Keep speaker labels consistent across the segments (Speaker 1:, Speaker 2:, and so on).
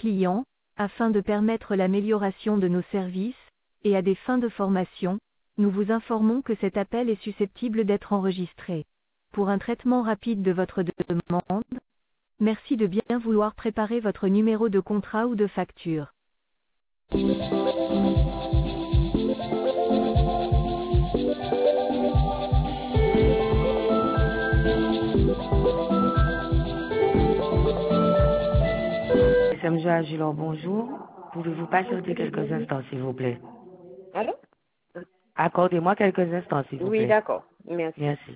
Speaker 1: clients, afin de permettre l'amélioration de nos services, et à des fins de formation, nous vous informons que cet appel est susceptible d'être enregistré. Pour un traitement rapide de votre demande, merci de bien vouloir préparer votre numéro de contrat ou de facture.
Speaker 2: SMG Agilor, bonjour. Pouvez-vous patienter quelques instants, s'il vous plaît?
Speaker 3: Allô?
Speaker 2: Accordez-moi quelques instants, s'il vous plaît.
Speaker 3: Oui, d'accord. Merci.
Speaker 2: Merci.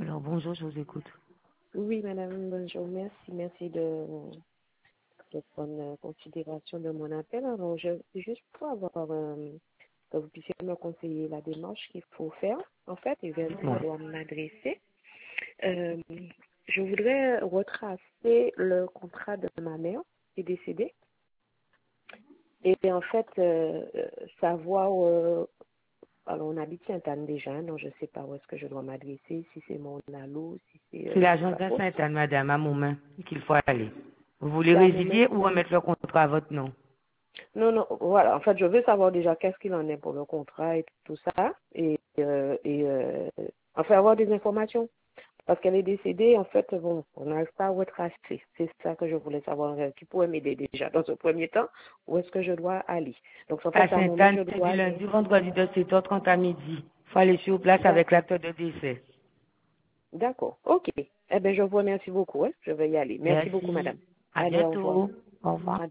Speaker 2: Alors, bonjour, je vous écoute.
Speaker 3: Oui, madame, bonjour. Merci de prendre considération de mon appel. Alors, juste pour avoir, que vous puissiez me conseiller la démarche qu'il faut faire, en fait, et vers qui
Speaker 2: Bon.
Speaker 3: je dois m'adresser. Je voudrais retracer le contrat de ma mère qui est décédée. Et en fait, savoir, alors on habite Sainte-Anne déjà, donc je ne sais pas où est-ce que je dois m'adresser, si c'est mon allo, si c'est,
Speaker 2: C'est
Speaker 3: je sais
Speaker 2: l'agence
Speaker 3: pas
Speaker 2: de
Speaker 3: trop.
Speaker 2: Sainte-Anne, madame, à Montmain, qu'il faut aller. Vous voulez
Speaker 3: C'est à mon
Speaker 2: résilier ou remettre le contrat à votre nom?
Speaker 3: Non, non, voilà. En fait, je veux savoir déjà qu'est-ce qu'il en est pour le contrat et tout ça. Enfin, avoir des informations. Parce qu'elle est décédée, en fait, bon, on n'arrive pas à retracer. C'est ça que je voulais savoir. Qui pourrait m'aider déjà dans ce premier temps? Où est-ce que je dois aller? Donc, en
Speaker 2: À
Speaker 3: fait, à un moment,
Speaker 2: Sainte-Anne,
Speaker 3: je
Speaker 2: c'est
Speaker 3: dois
Speaker 2: du
Speaker 3: aller.
Speaker 2: lundi au vendredi de 7h30 à midi. Il faut aller sur place avec
Speaker 3: D'accord.
Speaker 2: l'acte de décès.
Speaker 3: D'accord. OK. Eh bien, je vous remercie beaucoup. Hein. Je vais y aller. Merci beaucoup,
Speaker 2: Merci.
Speaker 3: madame.
Speaker 2: À
Speaker 3: Allez, au revoir.
Speaker 2: bientôt. Au revoir.